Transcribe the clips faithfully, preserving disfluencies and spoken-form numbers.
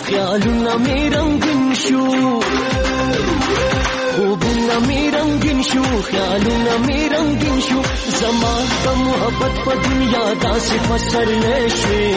خیالونه مې رنگین شو خوبونه مې رنگین شو خیالونه مې رنگین شو زما د محبت په دنیا داسې پسرلی شوې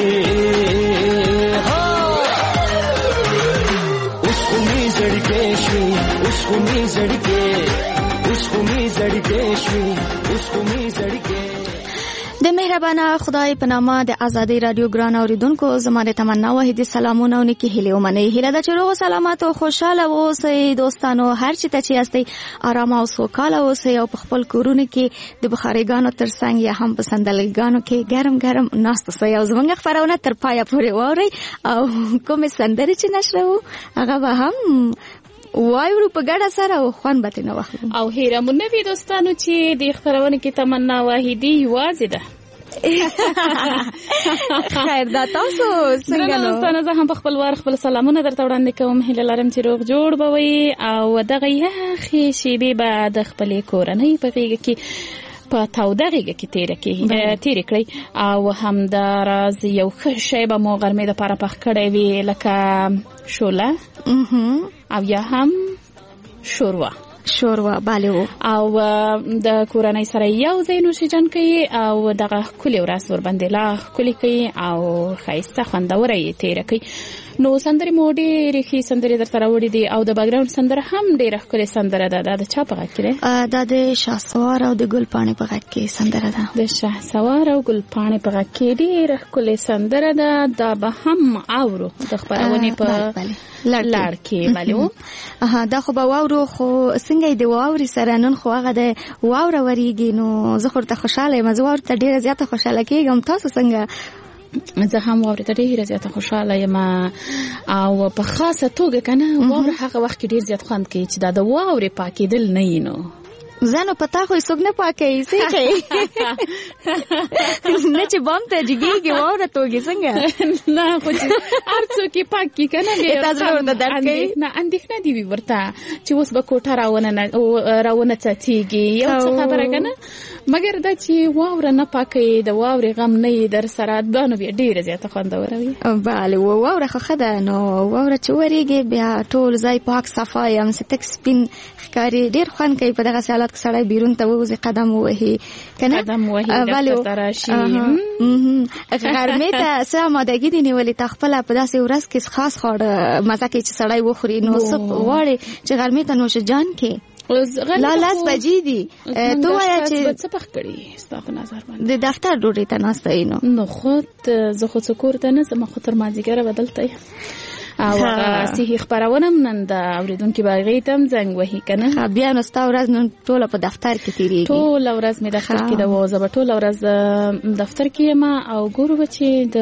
اوس خو مې زړګی شوې اوس خو مې زړګی اوس خو مې زړګی شوې اوس خو مې زړګی. د مهربانه خدای په نامه د آزادۍ رادیو ګران اوریدونکو زموږ تمنا وحیدی سلامونه او نیکی هیله ومنئ. هیله ده چې روغ سلامت او خوشاله اوسئ دوستانو، هر چی ته چې یاستئ آرام او سوکاله اوسئ او په خپل کورونو کې د بخاریګانو ترڅنګ یا هم په صندلیګانو کې ګرم ګرم ناست اوسئ او زموږ خبرونه تر پایه پورې واورئ او کومې سندرې چې نشره وو هغه به هم وایو په ګډه سره او خوان به تنه واخلو. او هیره مونږ وی دوستانو چې د خبرونه کې تمنا واحدی یوازې ده. خیر دا تاسو څنګه نو دوستانو؟ زه هم په خپل وار خپل سلامونه درته وړاندې کوم. هیله لرم چې روغ جوړ بوي او دغه یخې شیبې به د خپلې کورنۍ په غېږ کې په تاوده غېږ کې تیره کې تیرې کړئ او همداراز یو ښه شی به مو غرمې دپاره پخ کړی وي لکه شوله او یا هم شوروا شوروا باله او د کورنۍ سره یو ځای نوشیجان کوي او دغه ښکلې ورځ ورباندې لا ښکلې کوي او ښایسته خوندوره یې تیره کوي. نو سندرې مو ډېرې ښې سندرې درته راوړې دي او د بیکګراوند سندره هم ډېره ښکلې سندره ده. دا د چا په غږ کې دی؟ دا د شهسوار او د ګلپاڼې په غږ کې سندره ده. د شهسوار او ګلپاڼې په غږ کې ډېره ښکلې سندره ده. دا به هم اورو د خپرونې په لړ کې. بله دا خو به واورو، خو څنګه د واورې سره نن خو هغه د واوره ورېږي نو زه خو ورته خوشحاله یم. زه واورې ته ډېره زیاته خوشحاله کېږم. تاسو څنګه؟ زه هم واورې ته ډېره زیاته خوشحاله یم او په خاصه توګه که نه واوره هغه وخت کې ډېر زیات خوند کوي چې دا د واورې پاکېدل نه وي. نو زنو پتا خو څوک نه پاکوي څه کوي نه چې بام ته جګېږي واوره توږي څنګه نه خو چې هر څوک یې پاک کړي که نه تاسو ورته درد کوي نه اندېښنه دې وي ورته چې اوس به کوټه راونه راونه څڅېږي یو څه خبره که نه مګر دا چې واوره نه پاکوي د واورې غم نه یې در سره دا نو بیا ډېره زیاته خوندوره وي. بله واوره خو ښه ده. نو واوره چې ورېږي بیا ټول ځای پاک صفا یې همسې تک سپین ښکاري. ډېر خوند کوي په دغسې حالت کې سړی بیرون ته ووځي قدم ووهي که نه قدم ووهي دفتر ته راشي. غرمې ته څه امادګي دې نیولې ته خپله په داسې ورځ کې خاص خواړه مزه کوي چې سړی وخوري نو څه غواړې چې غرمې ته نوشجان کې لا لاس بجې دي تو وایه چې څه پخ کړي ستا په نظر باندې د دفتر ډوډۍ ته ناسته یې نو نو خود زه خو څه کور ته نه ځم خو تر مازدیګره به دلته یم او صحیح خبرونه نن د اوریدونکو باغې ته زنګ وهي کنه بیا نو ستا ورځ نن ټوله په دفتر کې تیریږي. ټوله ورځ مې دفتر کې د وځه به ټوله ورځ دفتر کې یم او ګورو به چې د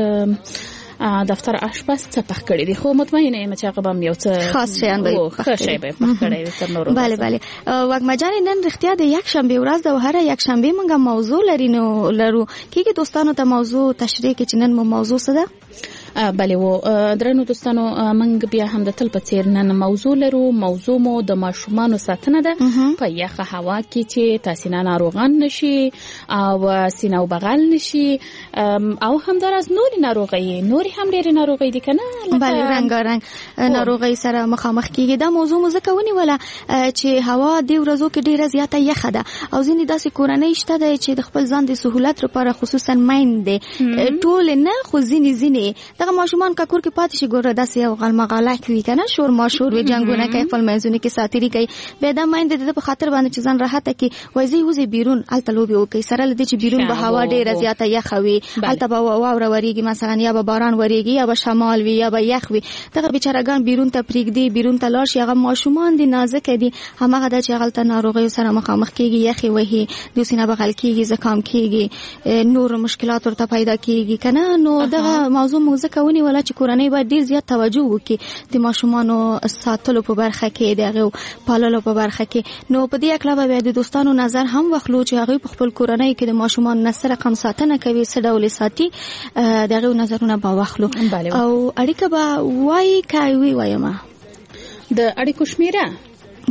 دفتر آشپز څه پخ کړی دی خو مطمئنه یم چې هغه به یو څه خاص شیان به پخ کړی وي تر نورو. بله بله وګما جان نن رښتیا د یک شنبه ورځ د هر یک شنبه موږ موضوع لري نو لرو کیږي دوستانو ته موضوع تشریح کې چې نن مو موضوع څه ده؟ بله و درنو دوستانو موږ بیا هم د تل په څیر نن موضوع لرو. موضوع مو د ماشومانو ساتنه ده په یخه هوا کې چې تاسو نه ناروغان نشي او سینه او بغل نشي او همدارس نوري ناروغي نوري هم ډېر ناروغي دي کنه. بله رنگارنګ ناروغي سره مخامخ کیږي. دا موضوع مو ځکه ونیوله چې هوا د ورځو کې ډېره زیاته یخه ده او ځینې داسې کورنۍ شته ده چې د خپل ځان د سهولت لپاره خصوصا میندې ټول نه خو ځینې ځینې دغه ماشومان ککور کې پاتې شي ګوره داسې یو غلمغاله کوي کنه شور ماشور وي جنگونه کوي خپل منځونه کې ساتيري کوي به دا میندې د په خاطر باندې چې ځان راحت کې وایي وځي بیرون الته لوبي وکي سره لدې چې بیرون به هوا ډېره زیاته یخه وي الته به واوره وريږي مثلا یا به باران وريږي یا به شمال وي یا به یخ وي دغه بیچارهګان بیرون ته پریږدي بیرون ته لاړ شي هغه ماشومان دي نازک دي همغه د چې غلطه ناروغي سره مخامخ کیږي یخي وهي د سینه بغل کیږي زکام کیږي نور مشکلات ورته پیدا کیږي کنه. نو دغه موضوع موزه کوي ولا چې کورنۍ باید ډیر زیات توجه وکړي د ماشومانو ساتلو په برخه کې دغه پاللو په برخه کې. نو په دې اکلا به د دوستانو نظر هم واخلو چې هغه په خپل کورنۍ کې د ماشومان نسره کم ساتنه کوي څه ډول ساتي دغه نظرونه به واخلو او اړیکه به وای کوي وایم د اړیکو شمیره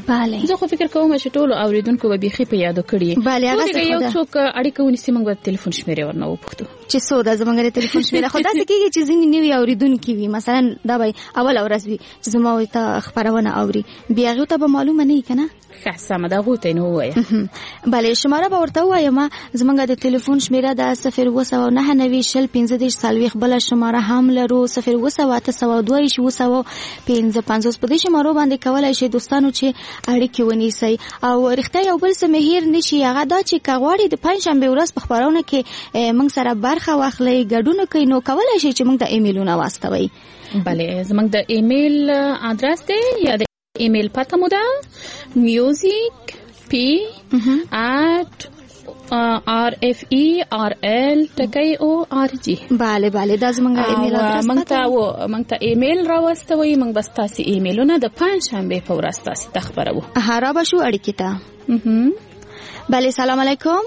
bale زه خو فکر کوم چې ټول اوریدونکو به بيخي په یادو کړی bale هغه څه یو څوک اړیکه ونیسي موږ به ټلیفون شمیرې ورنه وپوښتو چې څو د زمونږ ټلیفون شمیره خو داسې کېږي چې ځینې نوي اوریدونکي وي مثلا دا به اول ورځ وي چې زما ته خبرونه اوري بیا هغه ته به معلومه نه وي کنه ښه سمه ده غوته نه وایي bale شماره به ورته وایم زمونږ د ټلیفون شمیره د صفر اووه سوه نهه نوي شل پنځه دېرش څلوېښت بله شماره هم لرو صفر اووه سوه اته سوه دوه ویشت اووه سوه پنځه پنځوس په دې شمارو باندې کولی شئ دوستانو چې اړیکې ونیسئ او رښتیا یو بل څه مې هیر نه شي هغه دا چې که غواړئ د پنجشنبې ورځ په خپرونه کې موږ سره برخه واخلئ ګډون کوئ نو کولی شئ چې موږ ته ایمیلونه واستوئ بله زموږ د ایمیل ادرس دی یا د ایمیل پته مو ده music p at rfel ټکی او ار جی bale bale دا زموږ ایمیل ادرس موږ ته و موږ ته ایمیل راوستوي موږ بس تاسو ایمیلونه د پنځشنبې په ورځ تاسو ته خبرو هغه به شو اړیکې ته bale سلام علیکم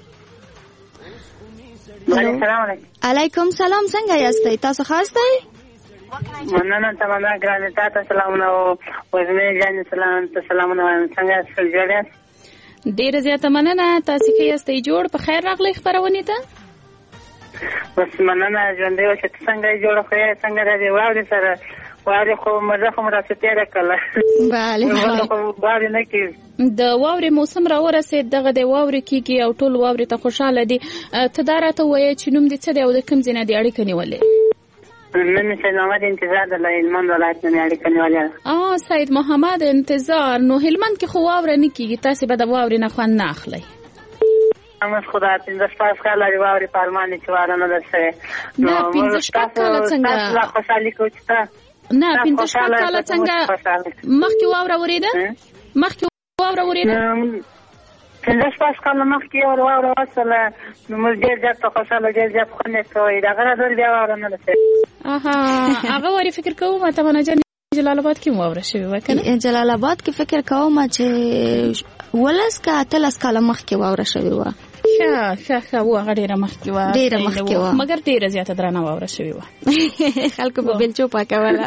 سلام علیکم علیکم سلام څنګه یاستئ تاسو خاصئ مننه تمنا ګرانه تاسو سلامونه او وزمه جان سلام سلامونه څنګه سره ډیر زیاته مننه تاسو کې یاستئ جوړ په خیر راغلی خبرونه ته بس مننه ژوندې او چې څنګه جوړ خو یې څنګه راځي واوري سره واوري خو مزه خو مرسته تیر کړه bale واوري نه کی د واوري موسم را ورسید دغه د واوري کیږي او ټول واوري ته خوشاله دي تدارته وایي چې نوم دې څه دی او د کوم ځای نه دی اړیکه نیولې نن سید محمد انتظار د هلمند ولایت نه اړیکه نیولې اه سید محمد انتظار نو هلمند کې خو واوره نه کیږي تاسو به د واوري نه خوان نه اخلي امس خدا پنځه شپږ کال لري واوري پارلمان چې واره نه درسه نو پنځه شپږ کال څنګه لا خوشالي کوچته نه پنځه شپږ کال څنګه مخکې واوره وریده مخکې واوره وریده پنځه شپږ کال مخکې واوره وصله نو موږ ډېر زیات خوشاله ډېر زیات خونه کوي دا غره ډېر بیا واوره نه درسه اها هغه وری فکر کوم ته ونه جن جلال آباد کې واوره شوی وکنه جلال آباد کې فکر کوم چې ولس کا تلس کال مخکې واوره شوی و ښه ښه ښه و هغه ډېره مخکې وه ډېره مخکې وه مګر ډېره زیاته درنه واوره شوې وه خلکو په بیلچو پاکوله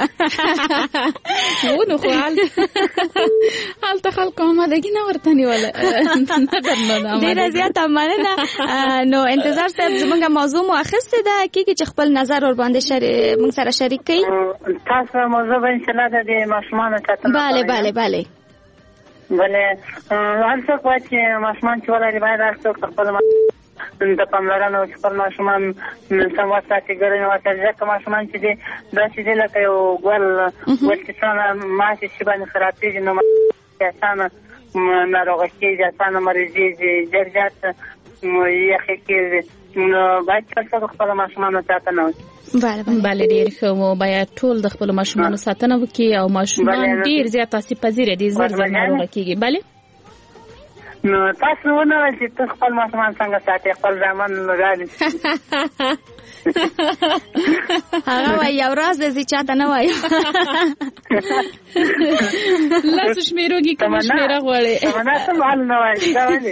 و نو خو هلته خلکو آمادګي نه ورته نیوله ډېره زیاته مننه نو انتظار صاحب زموږ موضوع مو اخیستې ده کېږي چې خپل نظر ورباندې موږ سره شریک کړئ تاسو موضوع به انشاءالله د ماشومانو ساتنه bale bale bale بله هر څوک باید چې ماشومان چې ولري باید هر څوک خپل د پاملرنه او خپل ماشومان سم وساتي ګرځي وساتي ځکه ماشومان چې دي داسې دي لکه یو ګل ګل چې څنګه ماشي شي باندې خرابېږي نو اسانه ناروغه کېږي اسانه مریضېږي ډېر زیات یخې کېږي نو باید هر څوک خپل ماشومانو ساتنه وکړي bale bale ډیر ښه مو باید ټول د خپل ماشومانو ساتنه وکړي او ماشومان ډیر زیات تاسو پذیره دي زر زر ناروغه کیږي bale نو تاسو ونه چې خپل ماشومان څنګه ساتي خپل ځامن لګالي هغه وای یو راز دې چاته نه وای لاس شمیروږي کوم شمیره غواړي تمنا ته مال نه وای دا ولې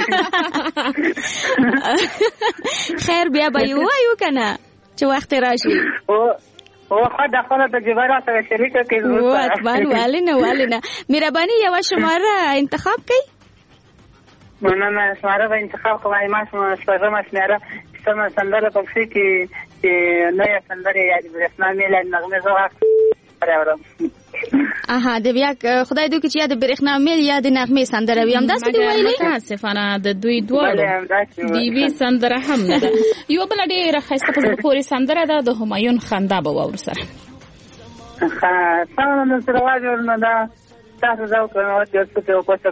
خیر بیا به یو وایو کنه چې وخت راشي او او خو د خپل تجربه سره شریک کړئ او اتمن والینه والینه مهرباني یو شماره انتخاب کړئ مننه شماره به انتخاب کوي ما شماره شماره سم سندره پکې کې نه یا سندره یا د برېښنا میل نغمه زوغه راوړم اها د بیا خدای دوی چې یا د برېښنا میل یا د نغمه سندره ویم دا څه دی ویلې متاسفانه د دوی دواړو دی وی سندره هم نه ده یو بل ډېر خاصه په پوري سندره ده د همایون خندا به ور سره ها څنګه نو سره واجب نه ده تاسو ځو کنه چې څه په کوڅه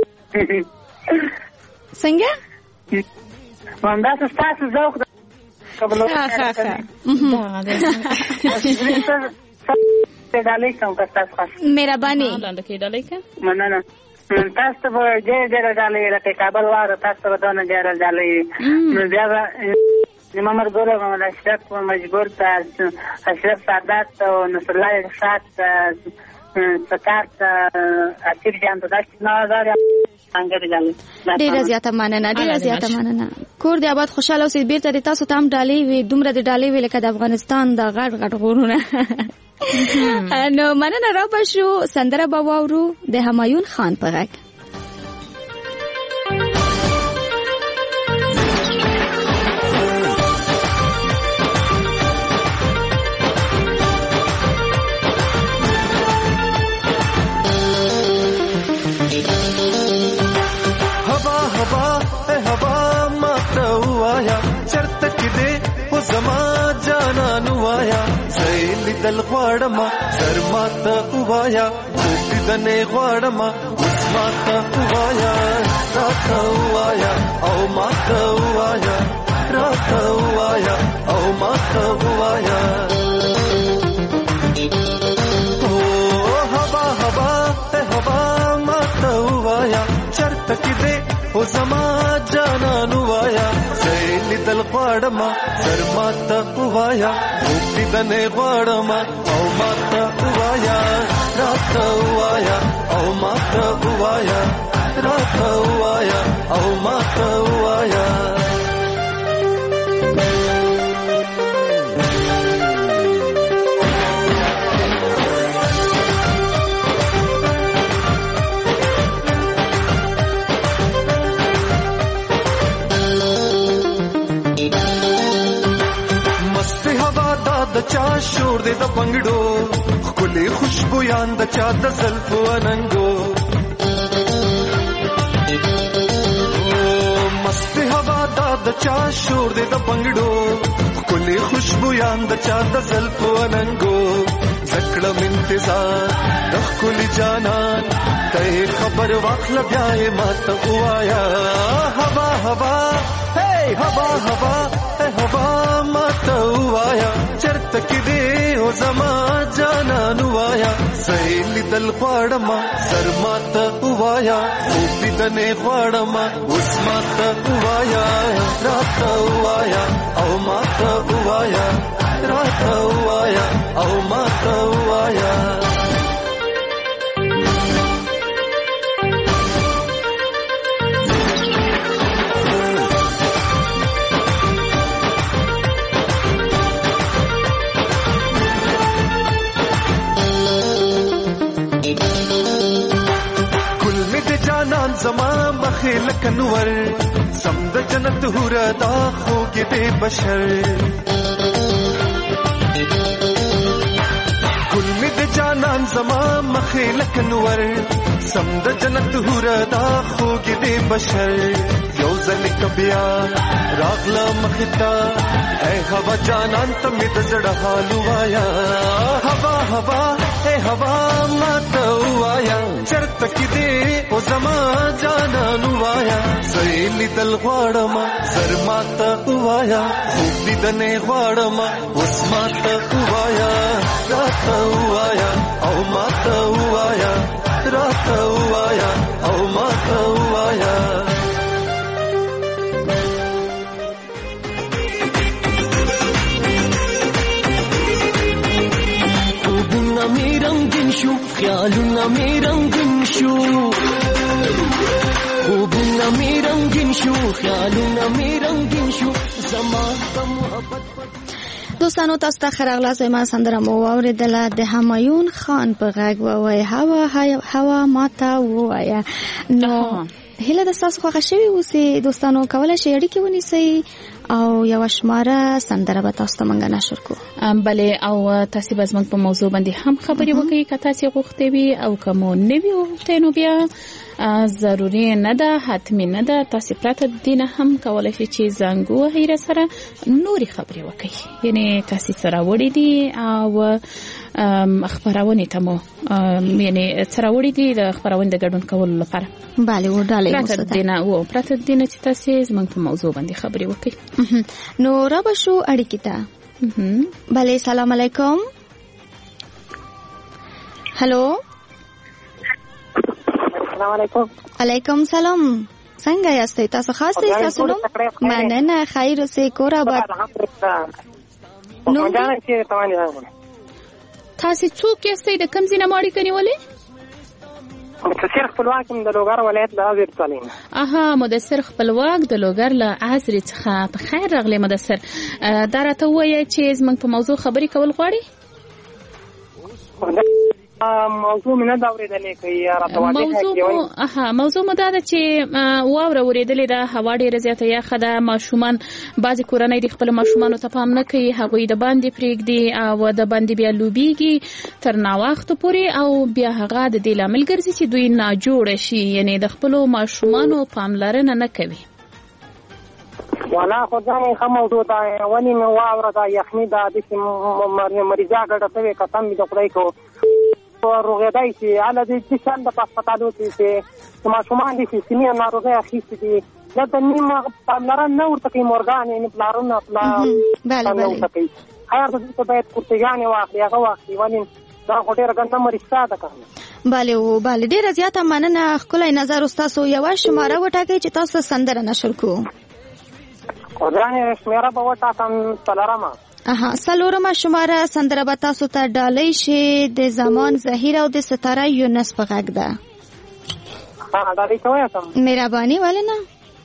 څنګه واندا تاسو ځو قبل ها ها ها ډالۍ کوم تاسو خاص مهرباني لاندې کې ډالۍ کوم مننه تاسو به ډېر ډېر ډالۍ لکه کابل واره تاسو به دونه ډېر ډالۍ نو بیا نیم امر ګوره محمد اشرف مجبور ته اشرف سعادت او نصر الله شات سکات اصیل جان ته داسې نه زاره ډیره زیاته مننه ډیره زیاته مننه کور دی آباد خوشاله اوسئ بیرته تاسو ته هم ډالۍ وي دومره د ډالۍ وی لکه د افغانستان د غټ غټ غرونه نو مننه را بشو سندره به واورو د همایون خان په غږ. हवा हवा ए हवा माता हुआया चरत किदे हो जमा जाना नुआया सैल दल ख्वाड़मा सर माता हुआया खूबी दने ख्वाड़मा उस माता हुआया राता हुआया औ माता हुआया राता हुआया औ माता हुआया ओ हवा हवा ए हवा माता हुआया चरत किदे हो जमा जाना नुआया सैल दल ख्वाड़मा सर माता हुआया खूबी दने ख्वाड़मा औ माता हुआया राता हुआया औ माता हुआया राता हुआया औ माता हुआया د چا شور دې د بنگړو خولي خوشبو یان د چا د زلفو اننګو مست هوا د چا شور دې د بنگړو خولي خوشبو یان د چا د زلفو اننګو زکړم انتظار د خولي جانان ته خبر واخل بیا مات وایا هوا هوا hey हवा हवा ए हवा माता हुआया चरत किदे हो जमा जाना नुआया सहेली दल ख्वाड़मा सर माता हुआया खूबी दने ख्वाड़मा उस माता हुआया राता हुआया औ माता हुआया राता हुआया औ माता हुआया زما مخیل کنور سمد جنت هورا دا خوګ دې بشر کل می د جانان زما مخیل کنور سمد جنت هورا دا خوګ دې بشر یو ځل کبیا راغلا مختا اے هوا جانان تم د زړه حال وایا هوا هوا اے هوا ماته وایا چرته کې دې او زما جانا نوایا سېلی دل غواړما سر ماته وایا خوب دې دنه غواړما اوس ماته وایا راته وایا او ماته وایا راته وایا او ماته وایا می رنگین شو خیالونه می رنگین شو خوبونه می رنگین شو خیالونه می رنگین شو زمان د محبت دوستانو تاسو ته خراغلاس ما سندره مو اوریدله د همایون خان په غږ وای هوا هوا ماته وایا نو هله د تاسو خوښ شوی اوسې دوستانو کولای شئ اړیکې ونیسئ او یو شماره سندره به تاسو ته منګه نشر کو بلې او تاسو به زموږ په موضوع باندې هم خبرې وکړئ که تاسو غوښتئ وي او که مو نه وي غوښتئ نو بیا ضروري نه ده حتمي نه ده تاسو پرته دې نه هم کولی شئ چې زنګ ووهئ راسره نورې خبرې وکړئ یعنې تاسو څه راوړي دي او خپرونې ته مو یعنې څه راوړي دي د خپرونې د ګډون کولو لپاره بله وډالۍ پرته دې نه و پرته دې نه چې تاسو زموږ په موضوع باندې خبرې وکړئ نو را به شو اړیکې ته بله سلام علیکم هلو السلام علیکم علیکم سلام څنګه یاستئ تاسو خاص دی تاسو نوم مننه خیر اوسئ کور آباد نو تاسو څوک یاستئ د کوم ځای نه مو اړیکه نیولې مدثر خپلواک د لوګر ولایت د ازر تعلیم اها مدثر خپلواک د لوګر له ازر څخه په خیر راغلی مدثر دا راته وایي چې زموږ په موضوع خبرې کول غواړي موضوع مې نه دا اورېدلې کوي راته موضوع اها موضوع مو دا ده چې واوره اورېدلې ده، هوا ډېره زیاته یخه ده، ماشومان بعضې کورنۍ د خپلو ماشومانو ته پام نه کوي، هغوی د باندې پرېږدي او د باندې بیا لوبېږي تر ناوخته پورې او بیا هغه د دې لامل ګرځي چې دوی ناجوړه شي، یعنې د خپلو ماشومانو پاملرنه نه کوي. والا خو ځان ښه موضوع ده، ونې مې واوره ده، یخني ده، داسې مریضه ګډه شوې، قسم مې د خدای کو روغېدی چې هله د دې شان د په هسپتالو کې چې ماشومان دي چې سیمې ناروغۍ اخیستې دي، دلته نیمه پاملرنه نه ورته کوي، مورګان یعنې پلارونه پلار نه ورته کوي. خیر د دوی ته باید کورتیګانې واخلي، هغه واخلي، ولې دا خو ډېره ګنده مریضه ده که بله و بله. ډېره زیاته مننه، ښکلی نظر ستاسو. یوه شماره وټاکئ چې تاسو سندره نشر کړو. ګرانې شمېره به وټاکم څلورمه. اها څلورمه شماره سندره به تاسو ته ډالۍ شي د زمان ظهیر او د ستاره یونس په غږ ده. ها ډالۍ کوی تم مهرباني ولې نه.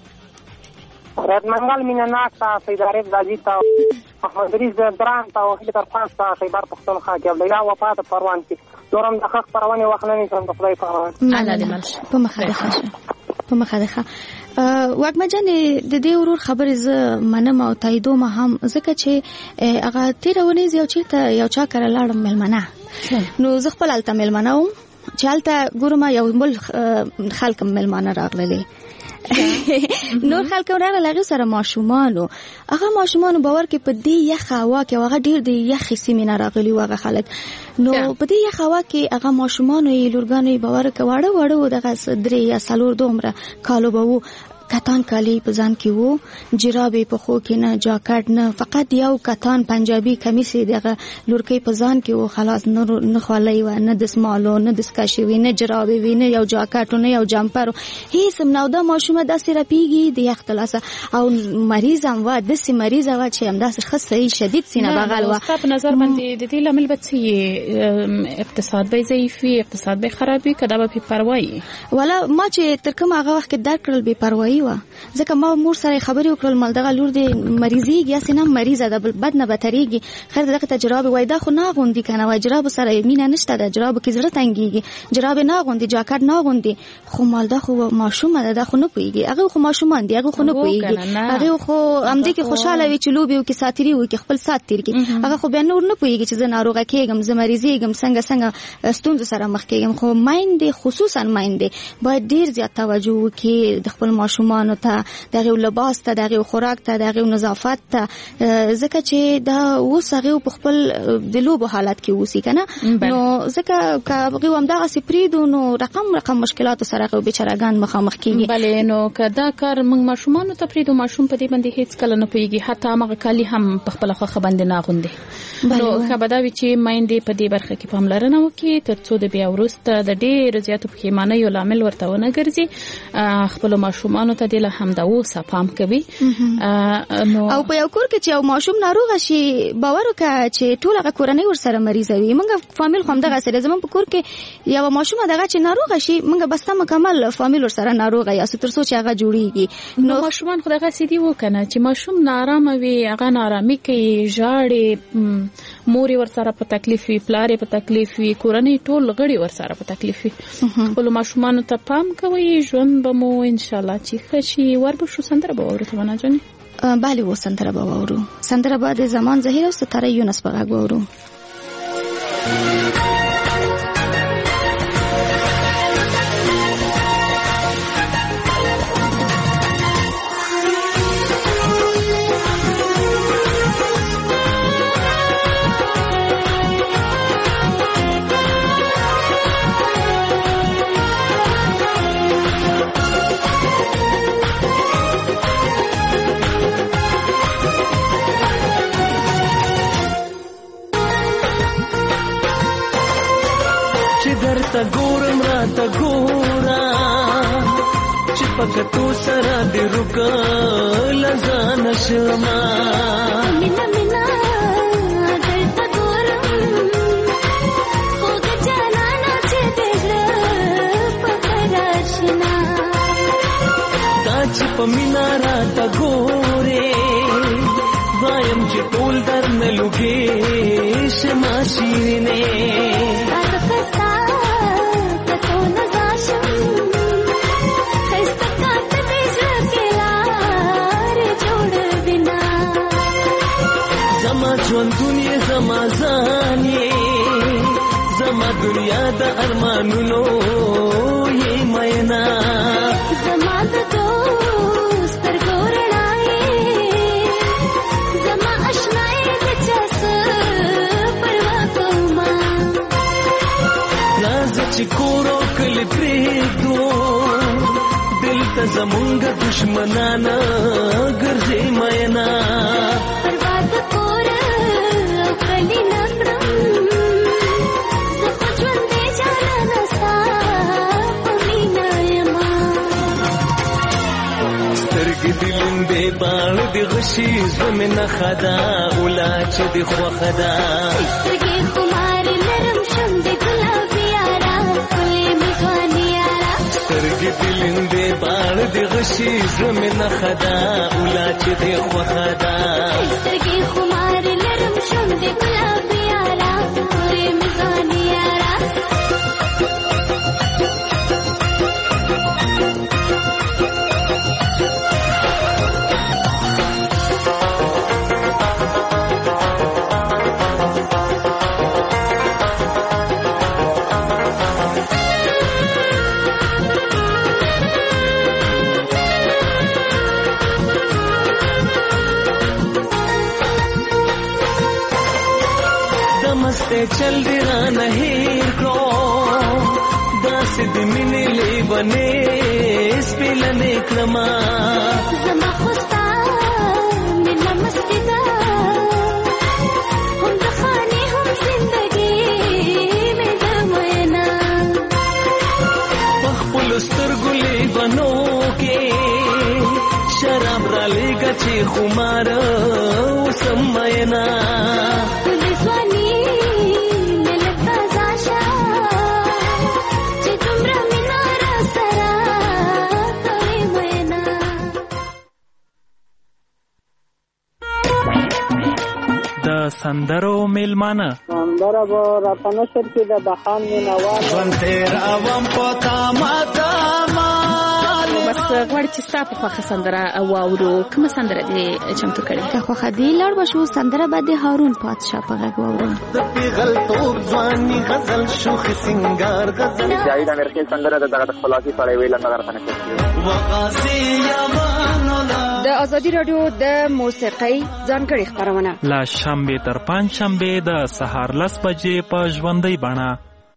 رد منګل مینه ناک ته، سید عارف زاجي ته، محمد ریز دران ته، وحید ترخان ته، خیبر پښتونخوا کې عبدالله وفا ته پروان کې نورم د ښه خپرونې وخت نه نیسم د خدای پروان. الله دې مل شي. په مخه ده ښه په مخه ده ښه. واګمه جانې د دې ورور خبرې زه منم او تاییدوم هم، ځکه چې هغه تېره ونیز یو چېرته یو چا کره لاړم مېلمنه، نو زه خپل هلته مېلمنه وم چې هلته ګورم یو بل خلک مېلمانه راغللې، نور خلک راغلل، هغې سره ماشومانو، هغه ماشومانو باور کې په دې یخه هوا کې، هغه ډېر د یخې سیمې نه راغلي وو هغه خلک، نو په دې یخه هوا کې هغه ماشومانو یې لورګانو یې باور کې واړه واړه وو، دغه درې یا څلور دومره کالو به وو، کتان کالی په ځان کې وو، جرابې په خو کې نه، جاکټ نه، فقط یو کتان پنجابي کمیس یې دغه لورکۍ په ځان کې وو، خلاص نه خولۍ وه، نه دسمالو، نه دسکشې وي، نه جرابې وي، نه یو جاکټ نه یو جمپر، هېڅ هم نه. او دا ماشومه داسې رپېږي د یخ د لاسه، او مریض هم وه، داسې مریضه وه چې همداسې ښه صحیح شدید سینه بغل وه. ستا په نظر باندې د دې لامل به څه یې؟ اقتصاد به ضعیف وي، اقتصاد به خراب وي، که دا به بې پروایي؟ والا ما چې تر کومه هغه وخت کې درک کړل بې پروایي وه، ځکه ما مور سره خبرې وکړل، مال دغه لور دې مریضېږي، هسې نه مریضه ده، بد نه بدترېږي، خیر دغه ته جرابې وایي دا خو نه اغوندي که نه، وایي جرابو سره مینه نشته ده، جرابو کې زړه تنګېږي، جرابې نه اغوندي، جاکټ نه اغوندي، خو مال دا خو ماشومه ده، دا خو نه پوهېږي، هغې خو ماشومان دي، هغې خو نه پوهېږي، هغې خو همدې کې خوشحاله وي چې لوبې وکړي، ساتیري وکړي، خپل سات تېر کړي، هغه خو بیا نور نه پوهېږي چې زه ناروغه کېږم، زه مریضېږم، څنګه څنګه ستونزو سره مخ کېږم. خو میندې خصوصا میندې باید ډېر زیات توجه وکړي د خپل ماشومانو ته، دغه لباس ته، دغه خوراک ته، دغه نظافت ته، ځکه چې دا اوس هغه په خپل د لوبو حالت کې اوسي کنه، نو ځکه که هغه هم دغه سپریدو نو رقم رقم مشکلات سره هغه بیچارهګان مخامخ کیږي. بله نو که دا کار موږ ماشومانو ته پریدو، ماشوم په دې باندې هیڅ کله نه پوهېږي، حتی هغه کالي هم په خپله خوښه باندې نه اغوندي. نو ښه به دا وي چې میندې په دې برخه کې پاملرنه وکړي، تر څو د بیا وروسته د ډېرو زیاتو پښیمانیو لامل ورته ونه ګرځي، خپلو ماشومانو ته دې له همدا اوسه پام کوي. او په یو کور کې چې یو ماشوم ناروغه شي، باور وکړه چې ټول هغه کورنۍ ورسره مریضه وي. موږ فامیل خو همدغسې دی، زموږ په کور کې یوه ماشومه دغه چې ناروغه شي، موږ بسته مکمل فامیل ورسره ناروغه یاست تر څو چې هغه جوړېږي. نو ماشومان خو دغسې دي و که نه، چې ماشوم نارامه وي، هغه نارامي کوي، ژاړي، مور یې ورسره په تکلیف وي، پلار یې په تکلیف وي، کورنۍ ټول غړي ورسره په تکلیف وي. خپلو ماشومانو ته پام کوئ، ژوند به مو انشاءالله چې ښه شي. ور به شو سندره به واورو تمنا جانې؟ بله و سندره به واورو، سندره به د زمان ظهیر او ستاره یونس په غږ واورو. تا ګورم را تا ګورا چې پکتو سره دې رکا لزان شما مینا مینا درته ګورم خو د جانانا چې دې پکراشنا دا چې په مینا را تا ګورې وایم چې ټول در نه لګې شما شیرینه ژوندون یې زما ځان یې زما دنیا د ارمانونو یې مینا زما د دوست سترګو رڼا یې زما اشنا یې د چا څه پروا کومه راځه چې کور او کلي پرېږدو دلته زمونږ دشمنان ګرځي مینا پروا د کور او کلي نه کړم زه خو ژوندی جانانه ستا په مینه یمه سترګې دې لوندې باڼه دې غشي زړه مې نښه ده اولا چې دې خوښه ده سترګې خمارې لرم شم د ګلابي یاره ښکلې مې ځواني یاره سترګې دې لوندې باڼه دې غشي زړه مې نښه ده اولا چې دې خوښه ده سترګې خمارې لرم شم د ګلابي یاره ښکلې مې ځواني یاره دمسته چل دی رانه هیر کړو داسې د مینې لیونې سپېلنې کړما زما خو ستا مینه مستي ده هم د خانې هم زندګي مې د مینا په خپلو سترګو لیونو کې شراب رالیږه چې خمار اوسم مینا ښکلې ځواني مې لږ تازه شه چې دومره مینه راسره کوې مینا د سندرو میلمانه سندره به راته نشر کې د بخان مینوال ژوند تېروم په تامه تامه بس غواړي چې ستا په خوښه سندره واورو کومه سندره دې چمتو کړې که خوښه دې لاړ به شو سندره به د هارون پادشاه په غږ واورم د پیغلتوب ځواني غزل شوخ سنگار غزل جاوید امرخیل سندره د دغه خپلواکي په اړه ویل نه غواړم نه کوي وقاسي یمانولا د ازادي رادیو د موسیقۍ ځانګړي خبرونه لا شنبه تر پنځ شنبه د سهار لس بجې په ژوندۍ بڼه.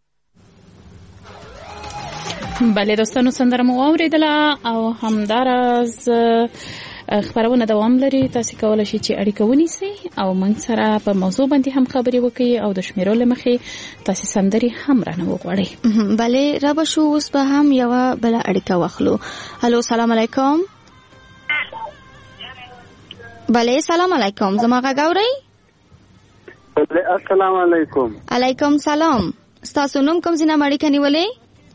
بله دوستانو سندره مو واورېدله او همداراز خبرونه دوام لري تاسو کولای شئ چې اړیکه ونیسئ او موږ سره په موضوع باندې هم خبرې وکړئ او د شمیرو له مخې تاسو سندرې هم رانه وغواړئ. بله را به شو اوس به هم یوه بله اړیکه واخلو. الو سلام علیکم. بله سلام علیکم زما غږ اورئ؟ السلام علیکم. علیکم سلام. ستاسو نوم کوم ځای نه اړیکه نیولې؟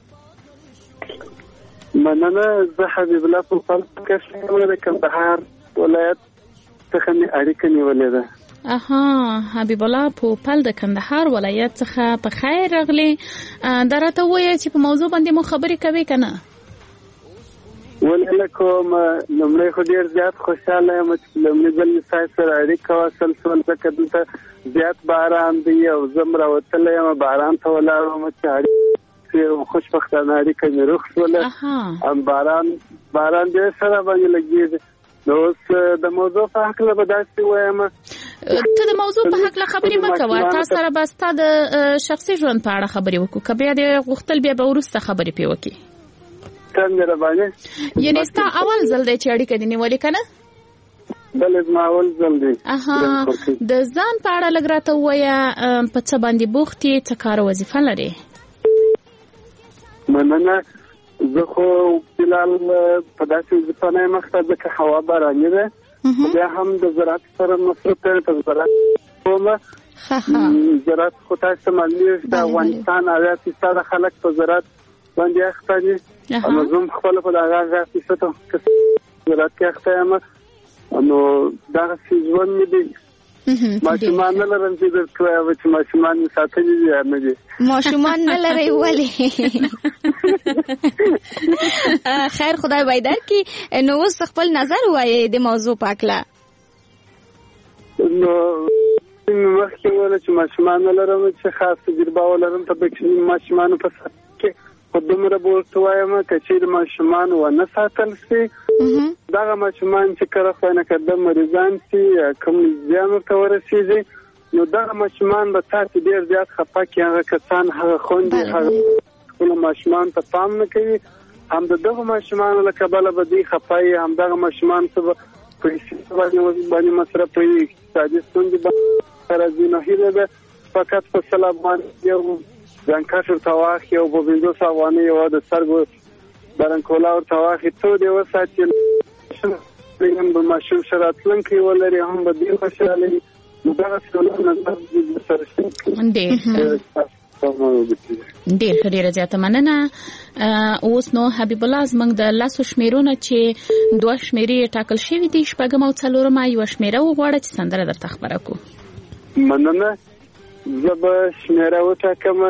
مننه زه حبیب الله پوپل کښې د کندهار ولایت څخه مې اړیکه نیولې ده. اها حبیب الله پوپل د کندهار ولایت څخه په خیر راغلی. دا راته ووایه چې په موضوع باندې مو خبرې کوي که نه؟ ولې نه کوم. لومړی خو ډېر زیات خوشحاله یم چې لومړي ځل مې ستاسو سره اړیکه واصل شول ځکه دلته زیات باران دی او زه م راوتلی یم باران ته ولاړ وم چې اړیکه خوشبختانه اړیکه مې روغ شوله. باران باران ډېر سره باندې لګېږي. نو اوس د موضوع په هکله به داسې ووایم ته د موضوع په هکله خبرې مه کوه. تا سره به ستا د شخصي ژوند په اړه خبرې وکړو که بیا دې غوښتل بیا به وروسته خبرې پرې وکړي. څنګه راباندې یعنې ستا اول ځل دی چې اړیکه دې نیولې که نه؟ بله زما اول ځل دی. اها د ځان په اړه لږ راته ووایه په څه باندې بوخت یې څه کار وظیفه لرې؟ مننه. زه خو فلحال په داسې وظیفه نه یم اخته ځکه هوا باراني ده. بیا هم د زراعت سره مصروف یم په زراعت کوم. زراعت خو تاسو ته معلومېږي د افغانستان اویا فیصده خلک په زراعت باندې اخته دي. نو زه هم خپله په دغه اویا فیصده زراعت کې اخته یم. نو دغسې ژوند مې دی. ماشومان نه لرم چې درته ووایم چې ماشومان مې ساتلي دي یا نه دي. ماشومان نه لرئ ولې؟ خیر خدای به یې درکړي. نو اوس خپل نظر ووایئ د موضوع په هکله. نو مخکې ویله چې ماشومان لرم چې خاص تجربه ولرم په بکشني ماشومانو په سر کې خو دومره به ورته وایم که چیرې ماشومان ونه ساتل شي دغه ماشومان چې کله خدای نکرده مریضان شي یا کوم زیان ورته ورسېږي نو دغه ماشومان به تاسې ډېر زیات خفه کړي. هغه کسان هغه خویندې هغه خپلو ماشومان ته پام نه کوي. هم د دغه ماشومانو له کبله به دوی خفه وي، همدغه ماشومان څه به پیسې باندې مصرفوي، اقتصادي ستونزې به راځي. نو هیله ده فقط په سل افغانۍ یو ځانکټ ورته واخلي او په پنځوس افغانۍ یوه د سترګو برنکولا ورته واخلي، څو دې وساتي هم به ماشوم ښه راتلونکی ولري، هم به دوی خوشحاله وي. نو دغسې ټولنه سره شي. ډېر ښه، ډېره زیاته مننه. اوس نو حبیب الله زموږ د لسو شمیرونه چې دوه شمیرې ټاکل شوي دي، شپږم او څلورمه یوه شمیره وغواړه چې سندره درته خبره کړو. مننه. زه به شمیره وټاکمه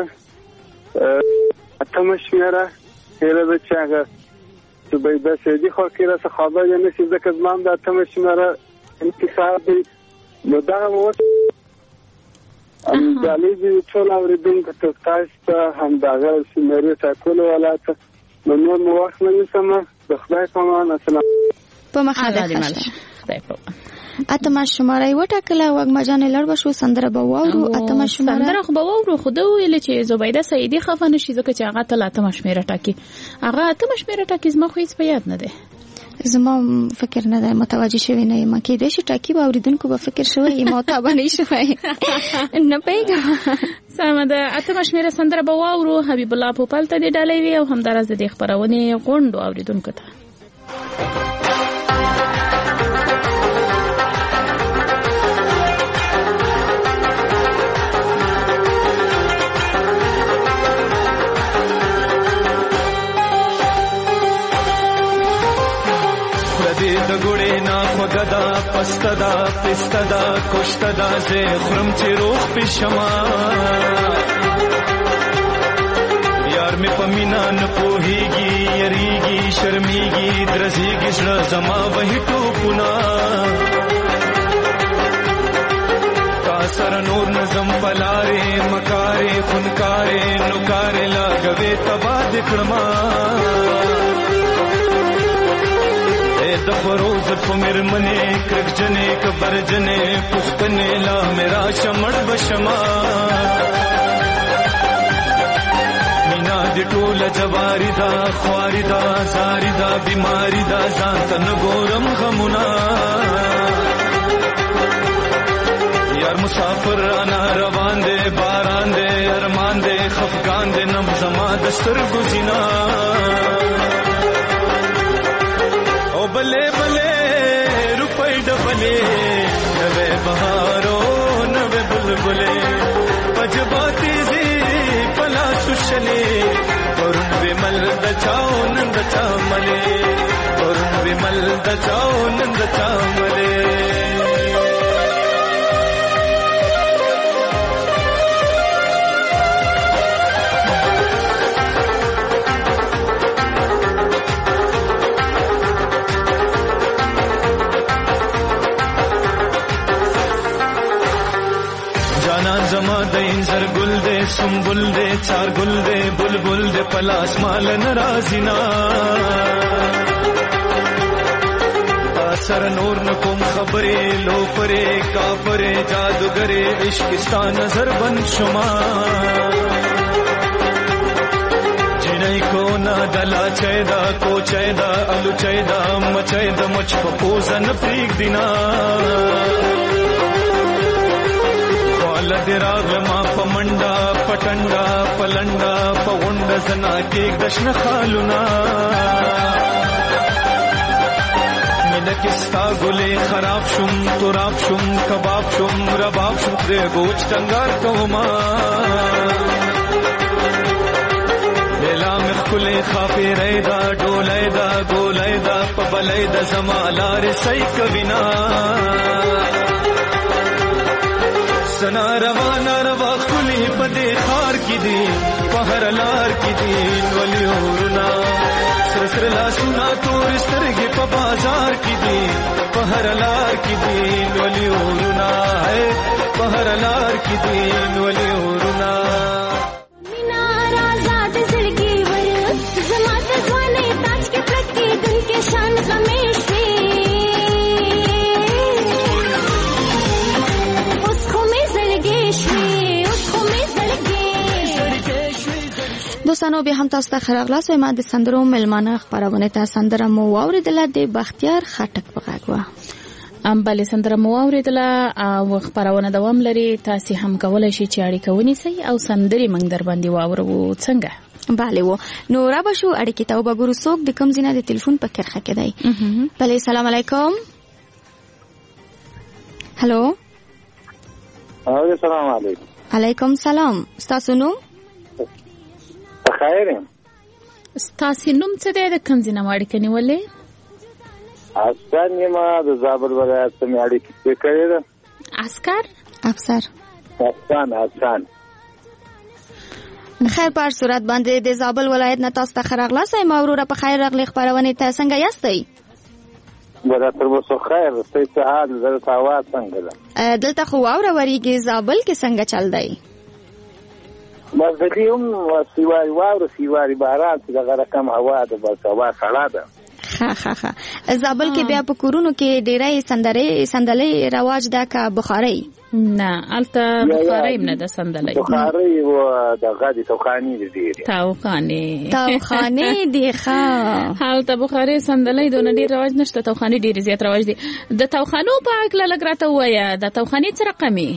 اتمه شمیره. هیله ده چې هغه زبیده سیدي خوښي راڅخه خبر یې نه شي، ځکه زما هم د اتمه شمیره انتخاب دی. نو دغه به اوس همدالي دي ټول اورېدونکو ته تاسو ته همدغه شمیرې ټاکلو ولاته. نو نور مو وخت نه نیسمه. د خدای په امان. السلام. په مخه دې خدای په امان. اتمه شماره یې وټاکله. وږمه جانې لړ به شو، سندره به واورو. اتمه شماره سندره خو به واورو، خو ده ویل چې زبیده سیدي خفه نه شي ځکه چې هغه تل اتمه شمیره ټاکي. هغه اتمه شمیره ټاکي، زما خو هېڅ په یاد نه دی. زما فکر نه دی متوجه شوی نه یم. کېدای شي ټاکي به اورېدونکو به فکر شوی یم او تا به نه شوی نه پوهېږم. سمه ده. اتمه شمیره سندره به واورو. حبیب الله پوپل ته دې ډالۍ وي او همداراز د دې خپرونې غونډو اورېدونکو ته. د ګوړې نه خوږه ده، پسته ده، پسته ده، کشته ده، زه خورم چې روغ پېشمه. یار مې په مینه نه پوهېږي، یریږي، شرمېږي، درزېږي زړه زما وهي ټوپونه. تا سره نور نظم په لارې مکارې خونکارې نوکارې لګوې تباه دې کړمه. د فروز په مېرمنې کرکجنې کبرجنې پښتنې لا میرا شمړ بشما. مینا دې ټوله جواری دا خواري دا زاری دا بیماری دا ځان ته نه ګورم غمونه. یار مسافر انا روان دی، باران دی، ارمان دی، خفګان دی، نم زما د سترګو زینا. او بلے بلے روپے ڈبلے نوے بہارو نوے بلبلے پجباتی زی پلا سوشلے ورن ومل دچاؤ نند چاملے ورن ومل دچاؤ نند چاملے. زما د انځر ګل دې سنبل دې چار ګل دې بلبل دې پلاس مال ناراضینا. سر نور نکوم خبرې لو پرې کافرې جادوګرې عشق ستا نظر بن شما. جنای کو نا دلا چیدا کو چیدا الو چیدا مچیدا مچ په پوزن پریک دینا. لدی راغل ما په منډا پټنډا پلنډا په غونډه زنا کې دشن خالونا. مینه کې ستا ګلې خراب شوم تراب شوم کباب شوم رباب شوم دې بوج ټنګار کوما. لیلا مخ کله خافي رېدا ډولې دا ګولې دا په بلې د زمالار سې کوینا. سنا روانه روا خلی پدې خار کې دي بهر لار کې دي ولي ورنا. سر سر لا سنا تور سترګې په بازار کې دي بهر لار کې دي ولي ورنا. هر لار کې دین ولې ورنا مینا رازات زړګي ور زما د ځواني تاج کې پرتې دن کې شان همیشه اوس خو مې زړګي شوي اوس خو مې زړګي دوستانو به هم تاسو ته خراغلاس ما د سندرو ملمانه خبرونه ته سندره مو واوریدله د بختیار خټک په غږ وا ام بلې سندره مو واوریدله او خبرونه دوام لري تاسو هم کولای شئ چې اړیکه ونیسئ او سندري موږ در باندې واورو څنګه bale wo نو را بشو اړیکې ته وګورو څوک د کوم ځای د ټلیفون په کرخه کې دی bale السلام علیکم هالو السلام علیکم علیکم سلام تاسو نو خیر تاسو نوم څه دی د کوم ځای نه اړیکه نیولې اسکر نیمه د زابل ولایت څخه اړیکې کړې ده اسکر افسر افغان افغان خیر په صورت باندې د زابل ولایت نه تاسو ته خراغلاس ما وروره په خیر راغلی خبرونه ته څنګه یاستئ بل تر اوسه خیر ستاسو حال زړه आवाज څنګه ده دلته خو واوره وریږي زابل کې څنګه چل دی بس د دې هم سیواري واوره سیواري باران چې دغه رقم هوا ده بس هوا سړه ده ها ها ها زابل کې بیا په کورونو کې ډېرې سندرې سندلې رواج ده کا بخاري نه الته بخاري نه ده سندلې بخاري و د غادي توخانی دي دي توخانی توخانی دی ښا الته بخاري سندلې دونه ډېر رواج نشته توخانی ډېر زیات رواج دي د توخانو په اړه لګراته وایا د توخانی څه رقمي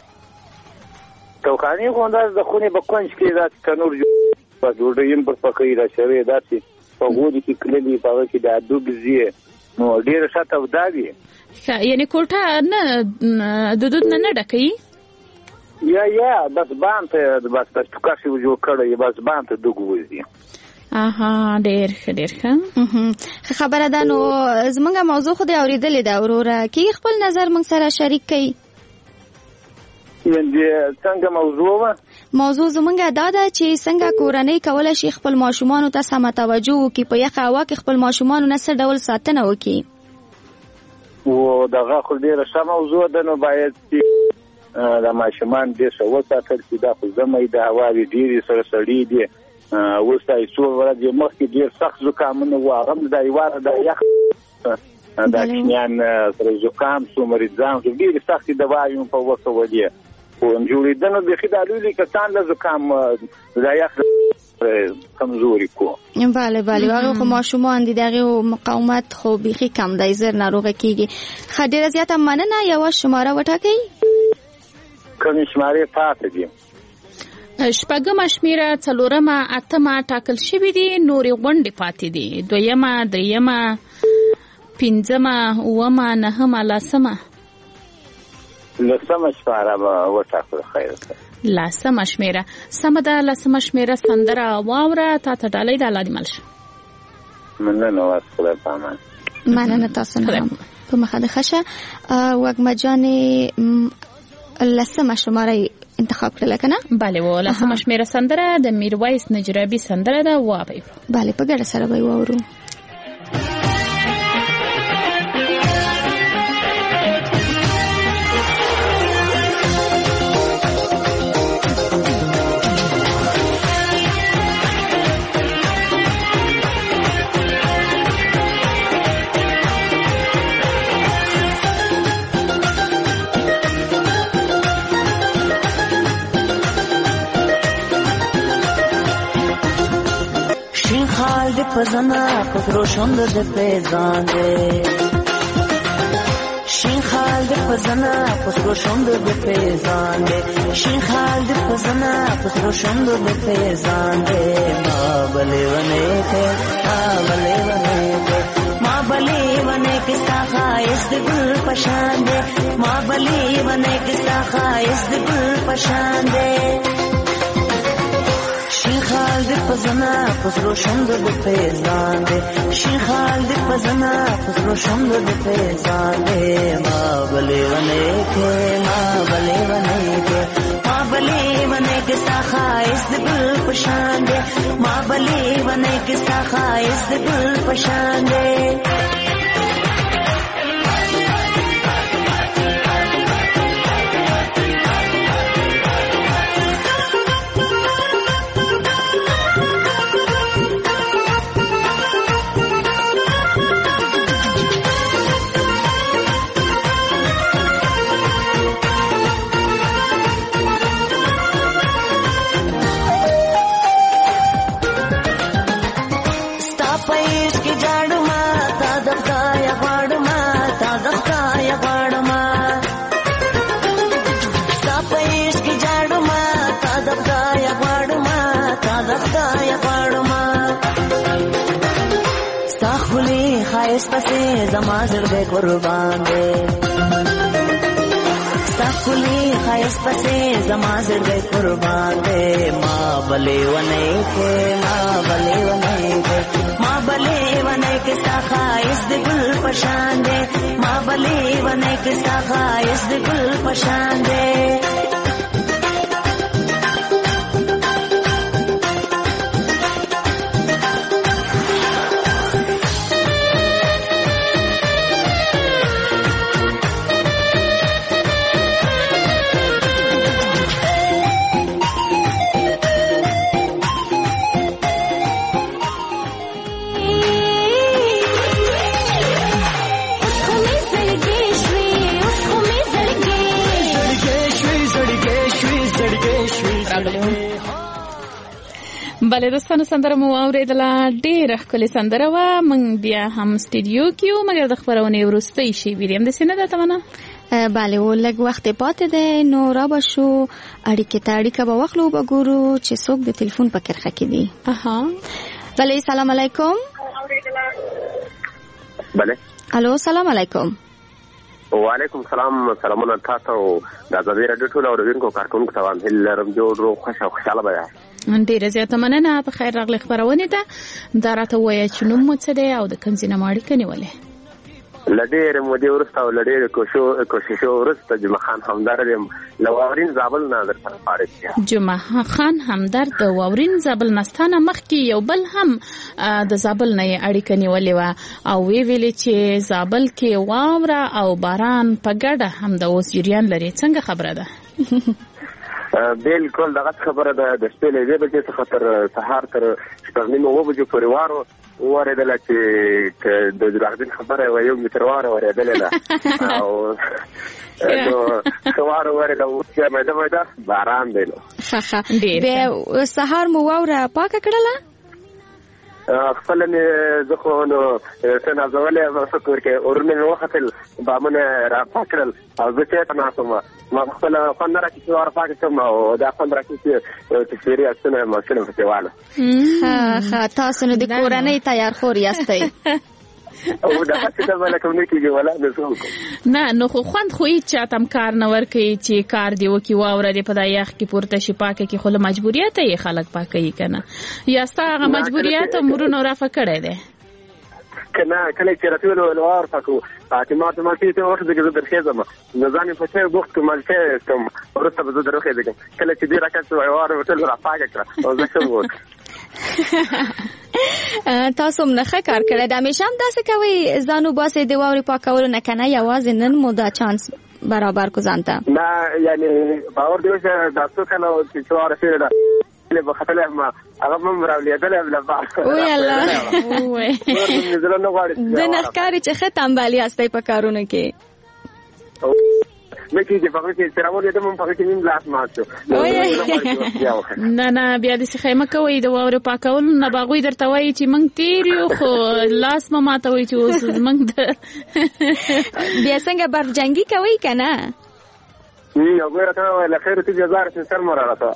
توخانی غونډه د خونې په کونج کې د تنور جوړیم په پکې را شوی داسې په غوډي کې کللی په هغه کې د ادوب زی نو ډیر شاته وداوی یعنی کوټه نه د دود نه نه ډکې یا یا بس باندې بس تاسو کاشي وجو کړی بس باندې دغه وځي اها ډیر ډیر ښه خبره ده نو زمونږه موضوع خو د اوریدلې ده وروره کې خپل نظر موږ سره شریک کړئ یعنی څنګه موضوع و موضوع زمونږه دا ده چې څنګه کورنۍ کولای شي خپل ماشومان ته سم توجه وکړي په یخه هوا کې خپل ماشومان نه څه ډول ساتنه وکړي او دغه خو ډیره ښه موضوع ده نو باید چې د ماشومان د څه وساتل چې دا خو زموږ د هوا ډیره سره سړی دي وستای څو ورځې مخکې ډیر سخت زکامونه و هغه د ایواره د یخ دا کینان سره زکام سو مریضان ډیر سخت دوايو په وخت ولې او جوړیدنه د خدالولي کسان له زکام زایخ کمزوري کو bale bale هغه خو ماشومان دي دغه مقاومت خو بيخي کم دی زر ناروغه کیږي خډيره زیاته مننه یو شماره وټاکئ کوم شماره پاتې دي شپږم شمیره څلورمه اتمه ټاکل شوې دي نورې غونډې پاتې دي دویمه دریمه پنځمه اومه نهمه لسمه لسمه شماره وټاکل خیر لسمه شمیره سمه ده لسمه شمیره سندره واوره تا ته ډالۍ د الله دې مل شه مننه واسره پامان مننه تاسو نه په مخه د خشه وګما جانې لسمه شماره انتخاب کړل کنه bale و لسمه شمیره سندره د میرویس نجرابي سندره ده واوي bale په ګډه سره وای وورو پزنا پترو شوند د پیزان دے شین خال د پزنا پترو شوند د پیزان دے شین خال د پزنا پترو شوند د پیزان دے ما بلے ونے تے ما بلے ونے تے ما بلے ونے کستا خایس د گل پشان دے ما بلے ونے کستا خایس د گل پشان دے شیخال د پزنا پزرو شوند د پیزان دے شیخال د پزنا پزرو شوند د پیزان دے ما بلے ونے کے ما بلے ونے کے ما بلے ونے کے ساخائز د گل پشان دے ما بلے ونے کے ساخائز د گل پشان دے خایست پسې زما زړه قربان دی ستا ښکلي ښایست پسې زما زړه قربان دی ما بلې ونې کې ما بلې ونې کې ما بلې ونې کې ستا ښایست د ګل په شان دی ما بلې ونې کې ستا ښایست د ګل په شان دی بله دوستانو سندره مو واورېدله ډېره ښکلې سندره وه موږ بیا هم سټوډیو کې یو مګر د خپرونې وروستۍ شیبې دي همداسې نه ده تمنا بله و لږ وخت پاتې دی نو را به شو اړیکې ته اړیکه به واخلو به ګورو چې څوک د تلیفون په کرښه کې دي اها بله سلام علیکم بله الو سلام علیکم وعلیکم سلام سلامونه تاسو او د ازادي راډیو ټولو اورېدونکو کارکونکو ته هم هیله لرم جوړ روغ خوښ او خوشحاله به یاست ډېره زیاته مننه په خیر راغلې خپرونې ته دا راته ووایه چې نوم مو څه دی او د کوم ځای نه مو اړیکه نیولې له ډېرې مودې وروسته او له ډېرې کوششو وروسته جمعه خان همدرد یم له واورین زابل نه درسره فارغ یم جمعه خان همدرد د واورین زابل نه ستانه مخکې یو بل هم د زابل نه یې اړیکه نیولې وه او وی ویلې چې زابل کې واوره او باران په ګډه هم د اوس جریان لري څنګه خبره ده بالکل دغه خبره ده د شپې له یوې بجې څخه تر سهار تر شپږ نیمې اووه بجو پورې وارو واورېدله چې د دراغدین خبره وه یو متر واره اورېدلې ده او نو ښه واره اورېده اوس بیا میده میده باران دی نو ښه ښه بیا سهار مو واوره پاکه کړله خپل مې زه خو نو څه نازولې یم څه کور کې اورونه مې وختل بامونه را پاک کړل او زه چېرته ناست وم ما خپل خوند نه راکړي چې واره پاکه کړم او دا خوند راکړي چې تصویري عکسونه یې ماسونه پکې واله ښه ښه تاسو نو د کورنۍ تیارخور یاستئ او دا څه څه ولا کوم نه کیږي ولا د څه نه نو خو خوند خو هیڅ چاته کار نه ورکوي چې کار دی وکي واوره دی په دا یخ کې پورته شي پاکه کې خو له مجبوریت یې خلک پاکوي کنه یا ستا هغه مجبوریت مرونو رافع کړی دی کنه کله چې راټول ولور پکو اعتماد ما چې ته ورته دغه درخېزم نظام په څه وخت کې مالته کوم ورته به درخېزم کله چې دې راکړ څو واره ټول را پاکه کړ او زه څه وک تاسو هم نه ښه کار کړی د همیشه هم داسې کوئ ځانو باسئ د واورې پاکولو نه که نه یوازې نن مو دا چانس برابر کو ځان ته نه یعنې باور دی چې دا څو کله چې څواره شوې ده به خطلې ما هغه هم راولېدلې بل بار وای الله وای د نخکاری چې ښه تنبلي هستئ په کارونو کې مکه چې په کې تراول دې مم په کې نیم لاس ماتو نه نه بیا دې خیمه کوي د واورې پاکول نه باغوي درته وایي چې موږ تیر یو خو لاس ما ماتوي چې اوس موږ بیا څنګه برف جنگي کوي کنه یو ګوره ته له خیر ته جزار چې سر مراته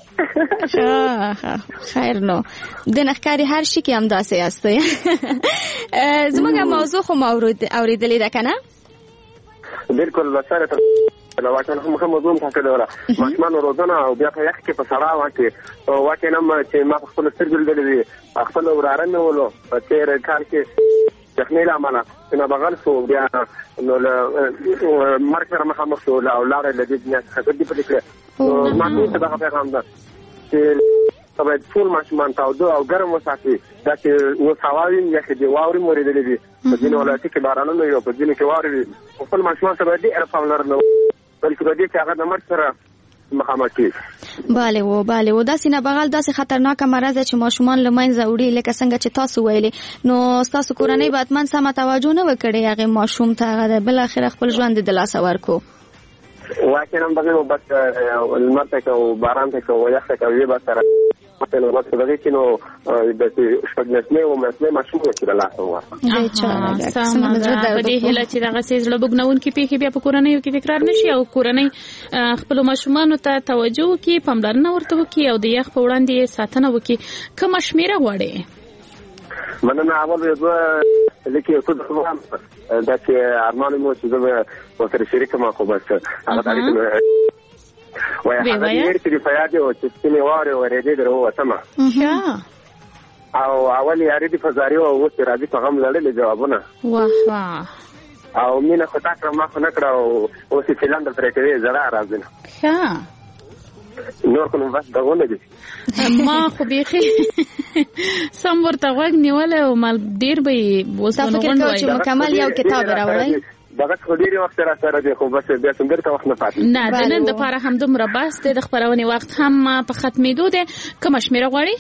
خیر نو د نخکاری هر شي کې هم داسې یاستئ زموږ موضوع خو اوریدلې ده کنه بالکل وسره نو واټن هم کوم موضوع څنګه ده ماشمان روزانه او بیا په یخ کې په سړا واکه واکه نم چې ما خپل سترګل دلې خپل ورارن ولو په تیر کال کې تخنیل عمله نه بغل سو بیا نو له مرکز مخامخ شو لا اولاد له دې نه خبر دي په دې ما ته دا پیغام ده چې طبعا ټول ماشومان تاوده او ګرم وساتي دا چې وساوین یا چې دی واوري مورېدلې دي په دې ولایت کې باران نه یو په دې کې واوري خپل ماشومان سره دې ارفع لرنه بلکې دې چې هغه د مرګ سره مخامخ دي bale و bale و داسې نه بغل داسې خطرناک مرض چې ماشومان لمنځه وړي لکه څنګه چې تاسو ویلي نو تاسو کورنۍ باید من سم توجه نه وکړي هغه ماشوم ته هغه بل اخر خپل ژوند د لاسه ورکو واکه نن بغل بس المرته کو باران ته کو یخ ته وی بس سره مثلا وخت دغه کینو د شپږنسمه او مسله ماشوم کې لاسه ورکو سم په دې هله چې دغه سیز لبګنون کې پیخي بیا په کورنۍ کې تکرار نشي او کورنۍ خپل ماشومان ته توجه وکي پاملرنه ورته وکي او د یخ په وړاندې ساتنه وکي کوم شمیره غواړي مننه اول یو لیکي یو څه دا چې ارمان مو چې زه ورسره شریک ما خو بس هغه تاریخ وای هغه ډېر چې په یاد او چې سپینې واورې ورېدې درو وتمه او اول یې اړې په زاري او اوس راځي په غم لړلې جوابونه واه واه او مینه خو تا کړه ما خو نه کړه او اوس چې فلم د پرې کوي زړه راځي ښه نور کوم بس دغونه دي ما خو بيخي سم ورته غوږ نیولې او مال ډیر به وسونه غونډوي چې مکمل یو کتاب راوړی دغه خو ډیر وخت را سره دی خو بس بیا څنګه ته وخت نه پاتې نه د نن د لپاره هم دومره بس د خبرونې وخت هم په ختمېدو دی کوم شمیره غواړي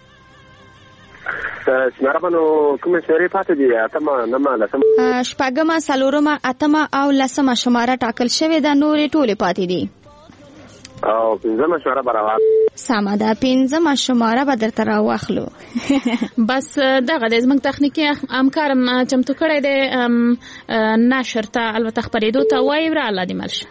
شمیره بنو کوم شمیره پاتې دی اتمه نمه لسمه شپږمه څلورمه اتمه او لسمه شماره ټاکل شوې ده نورې ټولې پاتې دي او پنځمه شماره برابر سمه ده پنځمه شماره به درته راواخلو بس دغه د زموږ تخنیکی همکار چمتو کړی دی نشر ته البته خپرېدو ته وایي وره الله دې مل شه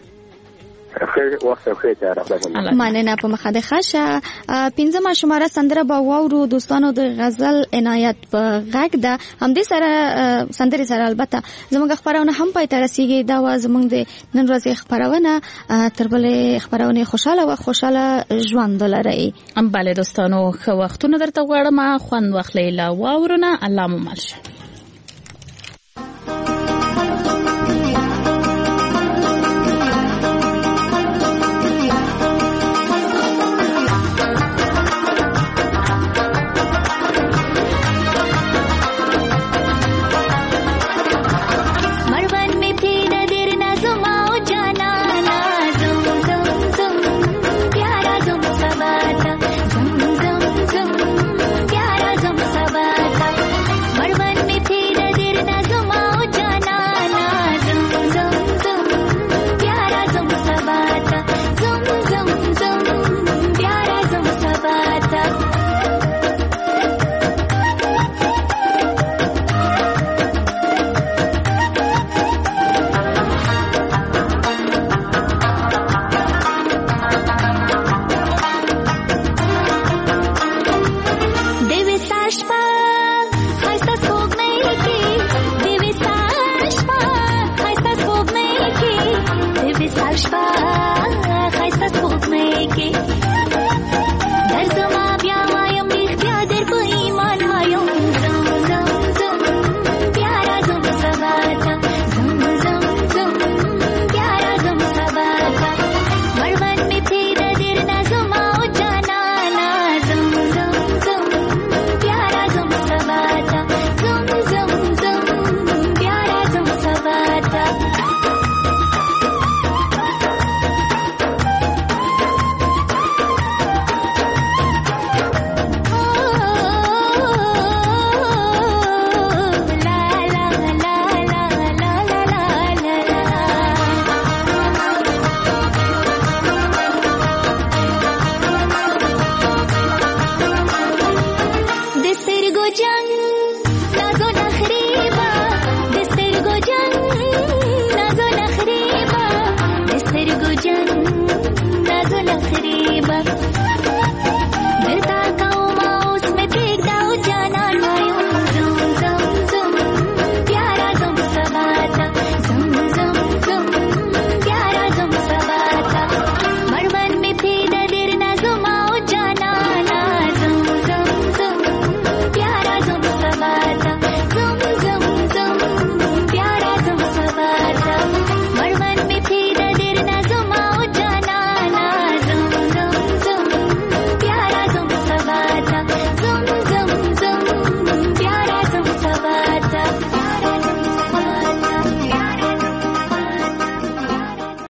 مننه په مخه د خاشه پنځمه شماره سندره به واورو دوستانو د غزل عنایت په غږ ده همدې سره سندرې سره البته زموږ خبرونه هم پای ته رسیږي دا و زموږ د نن ورځې خبرونه تر بلې خبرونه خوشاله او خوشاله ژوند لري ام bale دوستانو خو وختونه درته غواړم خوند واخلئ لا واورونه الله مو مل شه Bye.